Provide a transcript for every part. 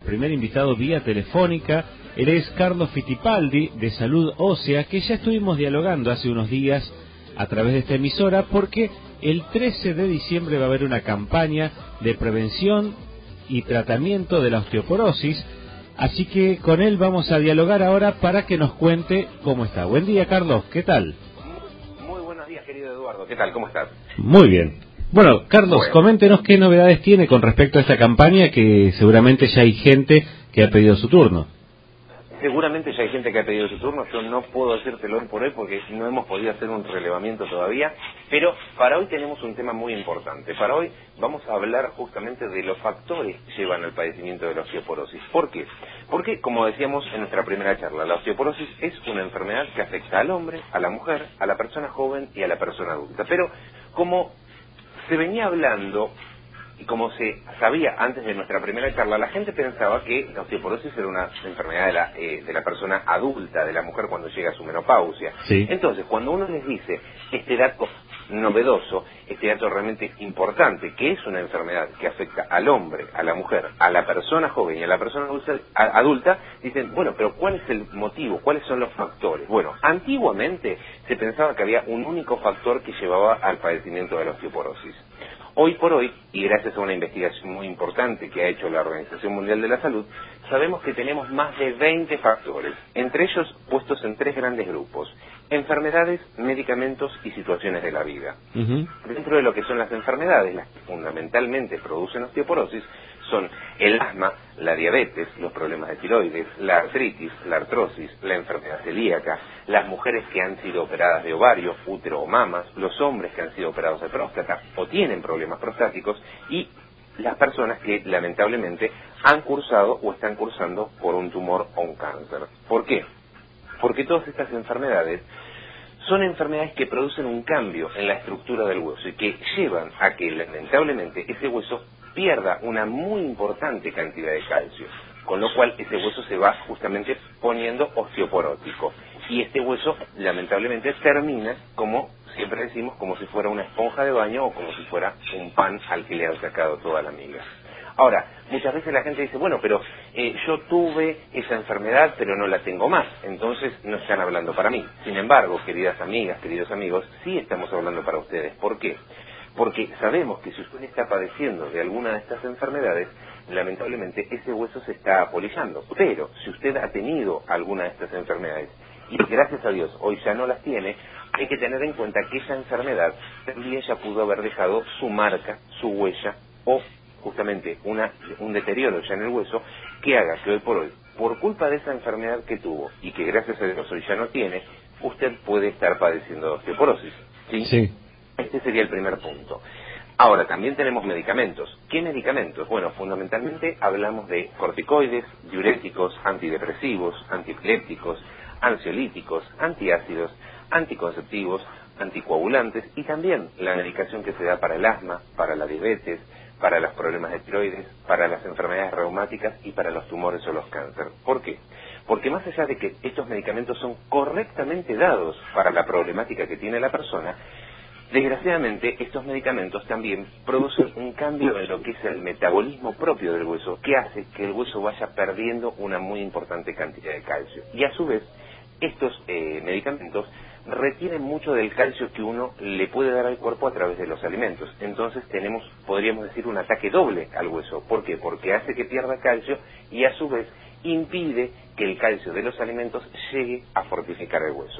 primer invitado vía telefónica. Él es Carlos Fittipaldi, de Salud Ósea, que ya estuvimos dialogando hace unos días a través de esta emisora, porque el 13 de diciembre va a haber una campaña de prevención y tratamiento de la osteoporosis. Así que con él vamos a dialogar ahora para que nos cuente cómo está. Buen día, Carlos, ¿qué tal? Muy buenos días, querido Eduardo. ¿Qué tal? ¿Cómo estás? Muy bien. Bueno, Carlos, coméntenos qué novedades tiene con respecto a esta campaña, que seguramente ya hay gente que ha pedido su turno. Seguramente ya hay gente que ha pedido su turno. Yo no puedo hacértelo hoy por hoy porque no hemos podido hacer un relevamiento todavía, pero para hoy tenemos un tema muy importante. Para hoy vamos a hablar justamente de los factores que llevan al padecimiento de la osteoporosis. ¿Por qué? Porque, como decíamos en nuestra primera charla, la osteoporosis es una enfermedad que afecta al hombre, a la mujer, a la persona joven y a la persona adulta. Pero como se venía hablando y como se sabía antes de nuestra primera charla, la gente pensaba que la osteoporosis era una enfermedad de la persona adulta, de la mujer cuando llega a su menopausia. Sí. Entonces, cuando uno les dice este dato novedoso, este dato realmente importante, que es una enfermedad que afecta al hombre, a la mujer, a la persona joven y a la persona adulta, dicen, bueno, pero ¿cuál es el motivo? ¿Cuáles son los factores? Bueno, antiguamente se pensaba que había un único factor que llevaba al padecimiento de la osteoporosis. Hoy por hoy, y gracias a una investigación muy importante que ha hecho la Organización Mundial de la Salud, sabemos que tenemos más de 20 factores, entre ellos puestos en 3 grandes grupos: enfermedades, medicamentos y situaciones de la vida. Dentro de lo que son las enfermedades, las que fundamentalmente producen osteoporosis, son el asma, la diabetes, los problemas de tiroides, la artritis, la artrosis, la enfermedad celíaca, las mujeres que han sido operadas de ovario, útero o mamas, los hombres que han sido operados de próstata o tienen problemas prostáticos, y las personas que lamentablemente han cursado o están cursando por un tumor o un cáncer. ¿Por qué? Porque todas estas enfermedades son enfermedades que producen un cambio en la estructura del hueso y que llevan a que lamentablemente ese hueso pierda una muy importante cantidad de calcio, con lo cual ese hueso se va justamente poniendo osteoporótico. Y este hueso lamentablemente termina, como siempre decimos, como si fuera una esponja de baño o como si fuera un pan al que le han sacado toda la miga. Ahora, muchas veces la gente dice, bueno, pero yo tuve esa enfermedad, pero no la tengo más, entonces no están hablando para mí. Sin embargo, queridas amigas, queridos amigos, sí estamos hablando para ustedes. ¿Por qué? Porque sabemos que si usted está padeciendo de alguna de estas enfermedades, lamentablemente ese hueso se está apolillando. Pero si usted ha tenido alguna de estas enfermedades y gracias a Dios hoy ya no las tiene, hay que tener en cuenta que esa enfermedad también ya pudo haber dejado su marca, su huella o justamente un deterioro ya en el hueso que haga que hoy por hoy, por culpa de esa enfermedad que tuvo y que gracias a Dios hoy ya no tiene, usted puede estar padeciendo de osteoporosis. ¿Sí? Sí. Este sería el primer punto. Ahora, también tenemos medicamentos. ¿Qué medicamentos? Bueno, fundamentalmente hablamos de corticoides, diuréticos, antidepresivos, antiepilépticos, ansiolíticos, antiácidos, anticonceptivos, anticoagulantes y también la medicación que se da para el asma, para la diabetes, para los problemas de tiroides, para las enfermedades reumáticas y para los tumores o los cánceres. ¿Por qué? Porque más allá de que estos medicamentos son correctamente dados para la problemática que tiene la persona, desgraciadamente estos medicamentos también producen un cambio en lo que es el metabolismo propio del hueso, que hace que el hueso vaya perdiendo una muy importante cantidad de calcio. Y a su vez, estos medicamentos retienen mucho del calcio que uno le puede dar al cuerpo a través de los alimentos. Entonces tenemos, podríamos decir, un ataque doble al hueso. ¿Por qué? Porque hace que pierda calcio y a su vez impide que el calcio de los alimentos llegue a fortificar el hueso.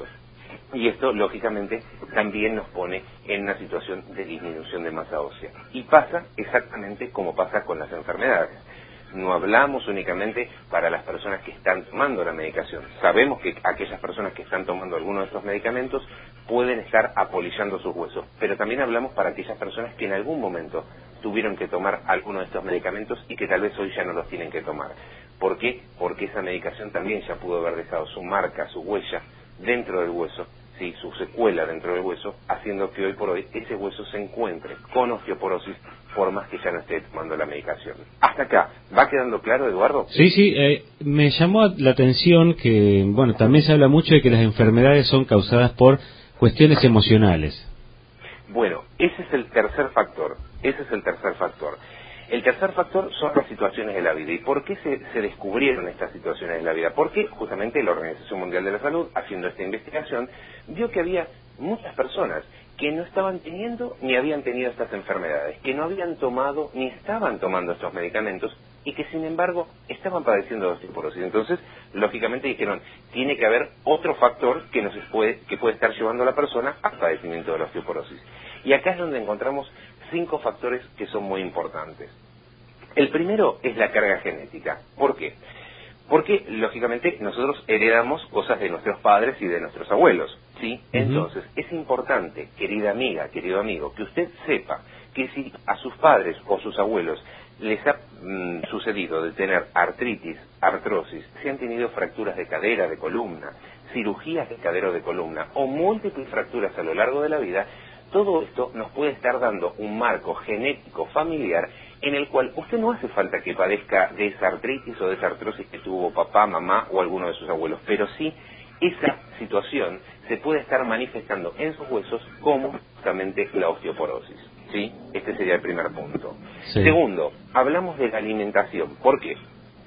Y esto, lógicamente, también nos pone en una situación de disminución de masa ósea. Y pasa exactamente como pasa con las enfermedades. No hablamos únicamente para las personas que están tomando la medicación. Sabemos que aquellas personas que están tomando alguno de estos medicamentos pueden estar apolillando sus huesos. Pero también hablamos para aquellas personas que en algún momento tuvieron que tomar alguno de estos medicamentos y que tal vez hoy ya no los tienen que tomar. ¿Por qué? Porque esa medicación también ya pudo haber dejado su marca, su huella dentro del hueso, ¿sí? Su secuela dentro del hueso, haciendo que hoy por hoy ese hueso se encuentre con osteoporosis por más que ya no esté tomando la medicación. Hasta acá, ¿va quedando claro, Eduardo? Sí, sí, me llamó la atención que, bueno, también se habla mucho de que las enfermedades son causadas por cuestiones emocionales. Bueno, ese es el tercer factor. El tercer factor son las situaciones de la vida. ¿Y por qué se descubrieron estas situaciones de la vida? Porque justamente la Organización Mundial de la Salud, haciendo esta investigación, vio que había muchas personas que no estaban teniendo ni habían tenido estas enfermedades, que no habían tomado ni estaban tomando estos medicamentos y que sin embargo estaban padeciendo de osteoporosis. Entonces, lógicamente dijeron, tiene que haber otro factor que puede estar llevando a la persona al padecimiento de la osteoporosis. Y acá es donde encontramos 5 factores que son muy importantes. El primero es la carga genética. ¿Por qué? Porque, lógicamente, nosotros heredamos cosas de nuestros padres y de nuestros abuelos, ¿sí? Entonces, es importante, querida amiga, querido amigo, que usted sepa que si a sus padres o sus abuelos les ha sucedido de tener artritis, artrosis, si han tenido fracturas de cadera, de columna, cirugías de cadera o de columna, o múltiples fracturas a lo largo de la vida, todo esto nos puede estar dando un marco genético familiar en el cual usted no hace falta que padezca de esa artritis o de esa artrosis que tuvo papá, mamá o alguno de sus abuelos, pero sí esa situación se puede estar manifestando en sus huesos como justamente la osteoporosis, ¿sí? Este sería el primer punto. Sí. Segundo, hablamos de la alimentación. ¿Por qué?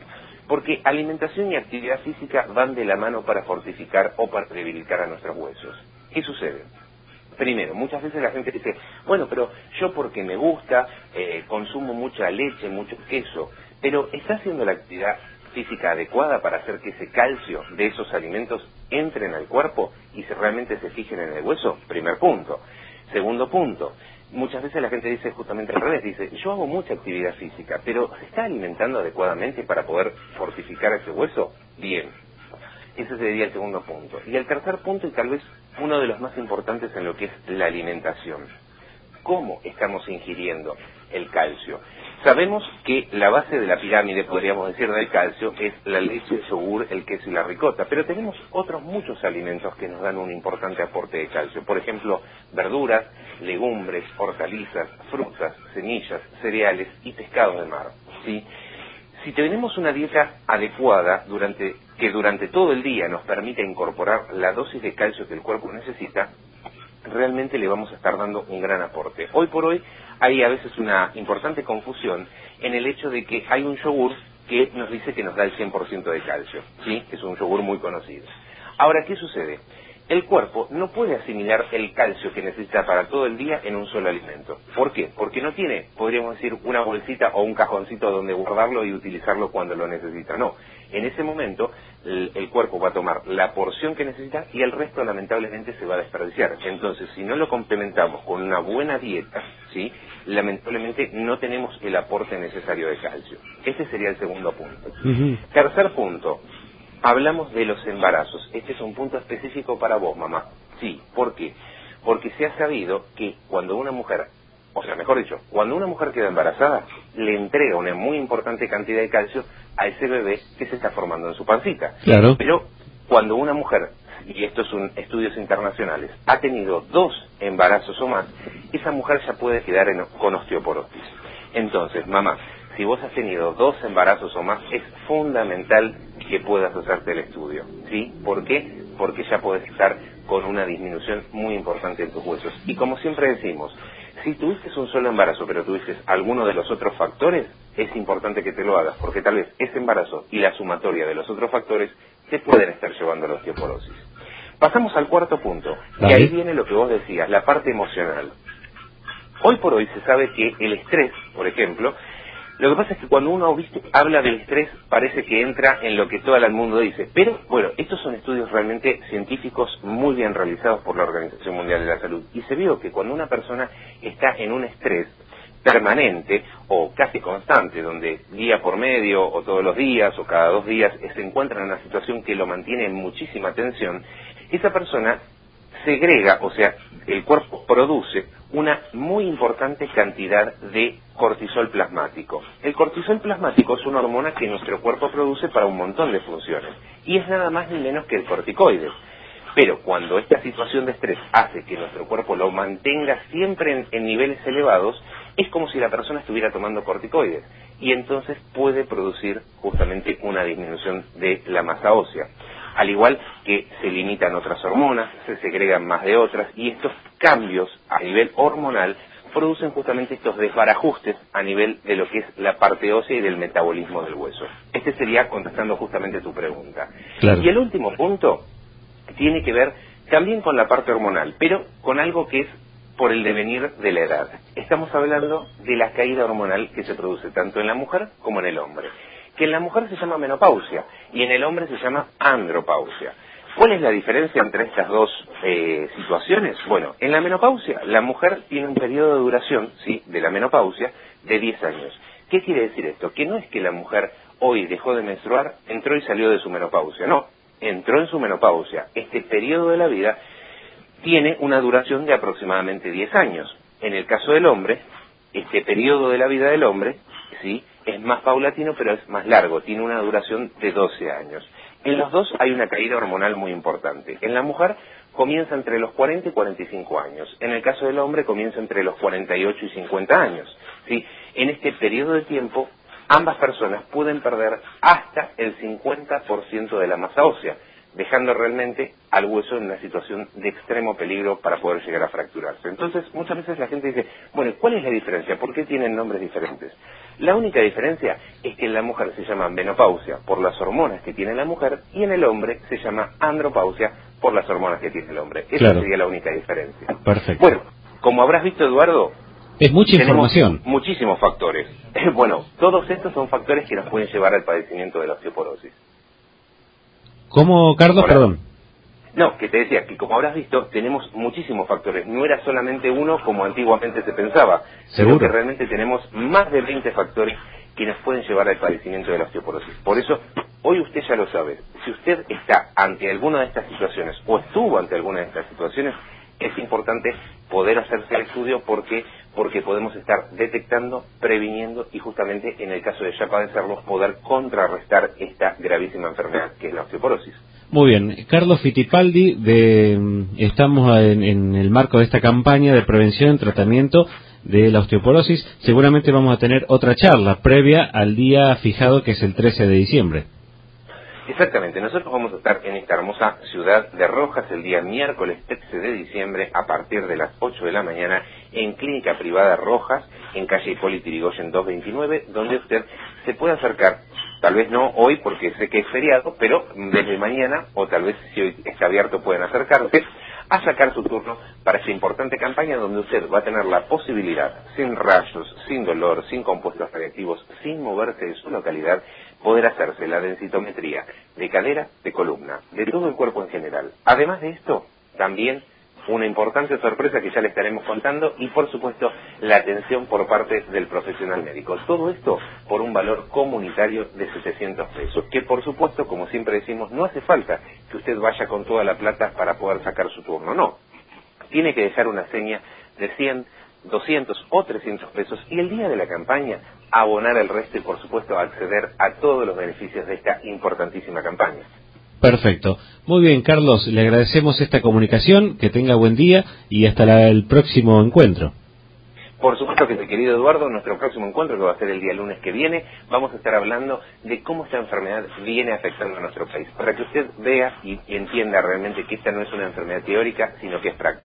Porque alimentación y actividad física van de la mano para fortificar o para debilitar a nuestros huesos. ¿Qué sucede? Primero, muchas veces la gente dice, bueno, pero yo porque me gusta, consumo mucha leche, mucho queso, pero ¿está haciendo la actividad física adecuada para hacer que ese calcio de esos alimentos entren al cuerpo y realmente se fijen en el hueso? Primer punto. Segundo punto, muchas veces la gente dice justamente al revés, dice, yo hago mucha actividad física, pero ¿se está alimentando adecuadamente para poder fortificar ese hueso? Bien. Ese sería el segundo punto. Y el tercer punto, y tal vez uno de los más importantes en lo que es la alimentación. ¿Cómo estamos ingiriendo el calcio? Sabemos que la base de la pirámide, podríamos decir, del calcio es la leche, el yogur, el queso y la ricota, pero tenemos otros muchos alimentos que nos dan un importante aporte de calcio. Por ejemplo, verduras, legumbres, hortalizas, frutas, semillas, cereales y pescado de mar, ¿sí? Si tenemos una dieta adecuada que durante todo el día nos permite incorporar la dosis de calcio que el cuerpo necesita, realmente le vamos a estar dando un gran aporte. Hoy por hoy hay a veces una importante confusión en el hecho de que hay un yogur que nos dice que nos da el 100% de calcio, ¿sí? Es un yogur muy conocido. Ahora, ¿qué sucede? El cuerpo no puede asimilar el calcio que necesita para todo el día en un solo alimento. ¿Por qué? Porque no tiene, podríamos decir, una bolsita o un cajoncito donde guardarlo y utilizarlo cuando lo necesita. No. En ese momento, el cuerpo va a tomar la porción que necesita y el resto, lamentablemente, se va a desperdiciar. Entonces, si no lo complementamos con una buena dieta, ¿sí? Lamentablemente no tenemos el aporte necesario de calcio. Este sería el segundo punto. Tercer punto. Hablamos de los embarazos. Este es un punto específico para vos, mamá. Sí, ¿por qué? Porque se ha sabido que cuando una mujer, o sea, mejor dicho, cuando una mujer queda embarazada, le entrega una muy importante cantidad de calcio a ese bebé que se está formando en su pancita. Claro. Pero cuando una mujer, y estos son estudios internacionales, ha tenido 2 embarazos o más, esa mujer ya puede quedar con osteoporosis. Entonces, mamá, si vos has tenido 2 embarazos o más, es fundamental que puedas hacerte el estudio, ¿sí? ¿Por qué? Porque ya podés estar con una disminución muy importante en tus huesos. Y como siempre decimos, si tuviste un solo embarazo, pero tuviste alguno de los otros factores, es importante que te lo hagas, porque tal vez ese embarazo y la sumatoria de los otros factores te pueden estar llevando a la osteoporosis. Pasamos al cuarto punto, que ahí viene lo que vos decías, la parte emocional. Hoy por hoy se sabe que el estrés, por ejemplo, lo que pasa es que cuando uno habla del estrés parece que entra en lo que todo el mundo dice. Pero, bueno, estos son estudios realmente científicos muy bien realizados por la Organización Mundial de la Salud. Y se vio que cuando una persona está en un estrés permanente o casi constante, donde día por medio o todos los días o cada 2 días se encuentra en una situación que lo mantiene en muchísima tensión, esa persona segrega, o sea, el cuerpo produce una muy importante cantidad de cortisol plasmático. El cortisol plasmático es una hormona que nuestro cuerpo produce para un montón de funciones y es nada más ni menos que el corticoide. Pero cuando esta situación de estrés hace que nuestro cuerpo lo mantenga siempre en niveles elevados, es como si la persona estuviera tomando corticoides y entonces puede producir justamente una disminución de la masa ósea. Al igual que se limitan otras hormonas, se segregan más de otras y estos cambios a nivel hormonal producen justamente estos desbarajustes a nivel de lo que es la parte ósea y del metabolismo del hueso. Este sería contestando justamente tu pregunta. Claro. Y el último punto tiene que ver también con la parte hormonal, pero con algo que es por el devenir de la edad. Estamos hablando de la caída hormonal que se produce tanto en la mujer como en el hombre, que en la mujer se llama menopausia y en el hombre se llama andropausia. ¿Cuál es la diferencia entre estas dos situaciones? Bueno, en la menopausia, la mujer tiene un periodo de duración, ¿sí?, de la menopausia, de 10 años. ¿Qué quiere decir esto? Que no es que la mujer hoy dejó de menstruar, entró y salió de su menopausia. No, entró en su menopausia. Este periodo de la vida tiene una duración de aproximadamente 10 años. En el caso del hombre, este periodo de la vida del hombre, ¿sí?, es más paulatino, pero es más largo, tiene una duración de 12 años. En los dos hay una caída hormonal muy importante. En la mujer comienza entre los 40 y 45 años. En el caso del hombre comienza entre los 48 y 50 años. ¿Sí? En este periodo de tiempo, ambas personas pueden perder hasta el 50% de la masa ósea, dejando realmente al hueso en una situación de extremo peligro para poder llegar a fracturarse. Entonces, muchas veces la gente dice, bueno, ¿cuál es la diferencia? ¿Por qué tienen nombres diferentes? La única diferencia es que en la mujer se llama menopausia por las hormonas que tiene la mujer y en el hombre se llama andropausia por las hormonas que tiene el hombre. Esa sería la única diferencia. Perfecto. Bueno, como habrás visto, Eduardo, es mucha información. Muchísimos factores. Bueno, todos estos son factores que nos pueden llevar al padecimiento de la osteoporosis. ¿Cómo, Carlos? Ahora, perdón. No, que te decía que como habrás visto, tenemos muchísimos factores. No era solamente uno como antiguamente se pensaba, sino que realmente tenemos más de 20 factores que nos pueden llevar al padecimiento de la osteoporosis. Por eso, hoy usted ya lo sabe. Si usted está ante alguna de estas situaciones o estuvo ante alguna de estas situaciones, es importante poder hacerse el estudio porque podemos estar detectando, previniendo y justamente en el caso de ya padecerlos poder contrarrestar esta gravísima enfermedad que es la osteoporosis. Muy bien, Carlos Fittipaldi, estamos en el marco de esta campaña de prevención y tratamiento de la osteoporosis. Seguramente vamos a tener otra charla previa al día fijado que es el 13 de diciembre. Exactamente, nosotros vamos a estar en esta hermosa ciudad de Rojas el día miércoles 13 de diciembre a partir de las 8 de la mañana en Clínica Privada Rojas, en calle Hipólito Yrigoyen 229, donde usted se puede acercar, tal vez no hoy porque sé que es feriado, pero desde mañana, o tal vez si hoy está abierto pueden acercarse, a sacar su turno para esta importante campaña donde usted va a tener la posibilidad, sin rayos, sin dolor, sin compuestos radiactivos, sin moverse de su localidad, poder hacerse la densitometría de cadera, de columna, de todo el cuerpo en general. Además de esto, también una importante sorpresa que ya le estaremos contando y por supuesto la atención por parte del profesional médico. Todo esto por un valor comunitario de 700 pesos, que por supuesto, como siempre decimos, no hace falta que usted vaya con toda la plata para poder sacar su turno, no. Tiene que dejar una seña de 100, 200 o 300 pesos y el día de la campaña abonar el resto y por supuesto acceder a todos los beneficios de esta importantísima campaña. Perfecto. Muy bien, Carlos, le agradecemos esta comunicación, que tenga buen día y hasta el próximo encuentro. Por supuesto que sí, querido Eduardo, nuestro próximo encuentro, que va a ser el día lunes que viene, vamos a estar hablando de cómo esta enfermedad viene afectando a nuestro país, para que usted vea y entienda realmente que esta no es una enfermedad teórica, sino que es práctica.